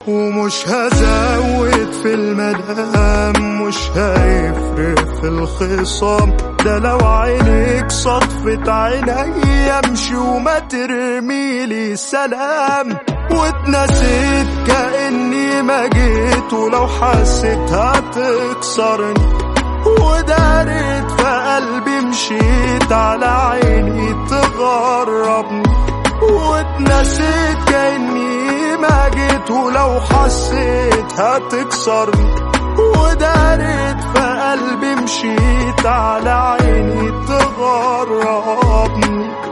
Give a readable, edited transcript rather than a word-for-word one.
ومش هزود في المدام، مش هيفرق في الخصام. ده لو عينيك صدفت عيني امشي وما ترميلي سلام. واتنسيت كأني ما جيت، ولو حسيت هتكسرني. ودارت في قلبي مشيت على عيني تغربني. واتنسيت كأني ما جيت، ولو حسيت هتكسرني. ودارت في قلبي مشيت على عيني تغربني.